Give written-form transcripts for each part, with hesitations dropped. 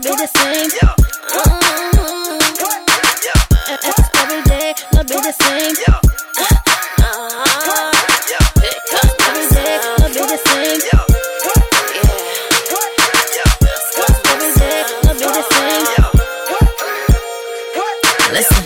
be the same. Every day, not be the same. Every day, not be the same. Every day, not be the same. Listen,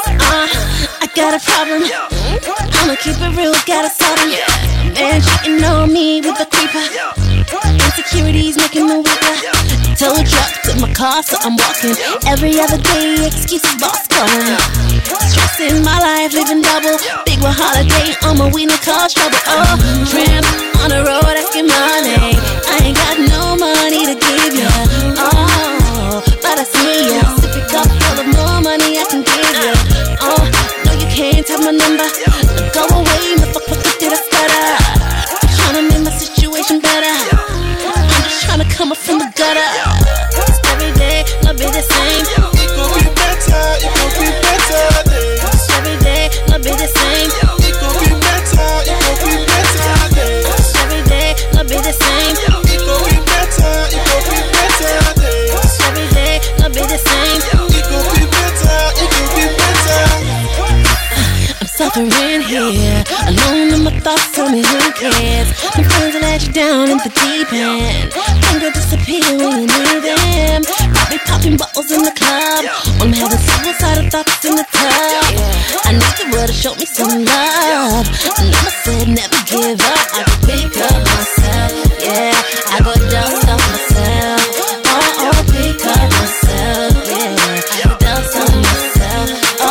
I got a problem. I'ma keep it real, got a problem. Man cheating on me with a creeper. Insecurities making me weaker. Toe dropped in my car, so I'm walking. Every other day, excuses, boss calling. Stress in my life, living double. Big one holiday on my weekend cause trouble. Oh, tramp on the road asking money. I ain't got no money to give ya. Oh, but I see ya. Sip it up full of more money I can give ya. Oh, no you can't have my number. Go away, motherfucker, did I stutter? I'm tryna make my situation better. I'm just tryna come up from the gutter. Every day, not be the same. It gon' be better, it gon' be better days. Every day, not be the same. It gon' be better, it gon' be better days. Every day, not be the same. It gon' be better, it gon' be better days. Every day, not be the same. It gon' be better, it gon' be better. I'm suffering here, alone in my thoughts, tell me who cares. My friends will let you down in the deep end. Finger disappear when you need them. Be popping bottles in the club. I'm having suicidal thoughts in the tub. I need the world to show me some love. And Mama said never give up. I can pick up myself, yeah. I go dust off myself. Oh, pick up myself, yeah. I go dust off myself.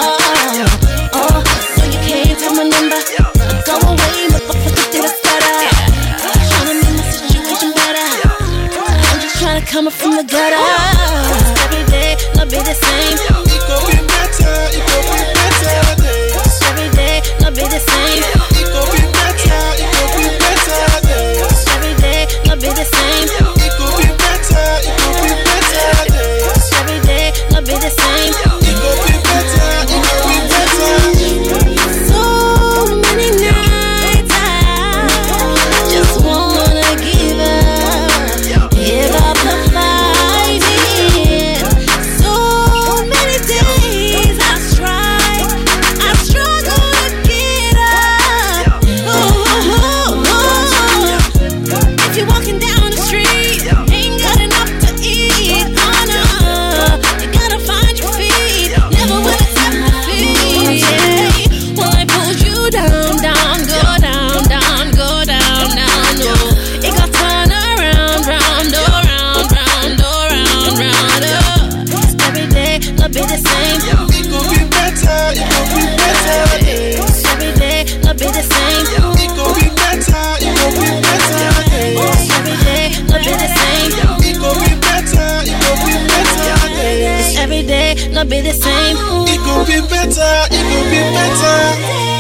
Oh, so you can't tell my number. Go away, motherfucker, did I stutter? Tryna make my situation better. I'm just tryna come up from the gutter. Every day, not be the same. It gon' be better, it gon' be better days. Every day, not be the same. It gon' be better, it gon' be better days. Every day, not be the same. It gon' be better, it gon' be better days. Every day, not be the same. It gon' be better, it gon' be better. So many nights I just wanna give up the fighting. So many days I struggle to get up. If you're walking down the street, ain't got enough to eat. Oh no, you gotta find your feet. Never will accept defeat. Yeah. Well, I pulled you down, go down, go down. No, it got turn around, round. Every day, not be the same. It gon' be better, it gon' be better days. Every day, not be the same. It gon' be better, it gon' be better days. Every day, not be the same. It gon' be better, it gon' be better days. Every day, not be the same. It gon' be better, it gon' be better.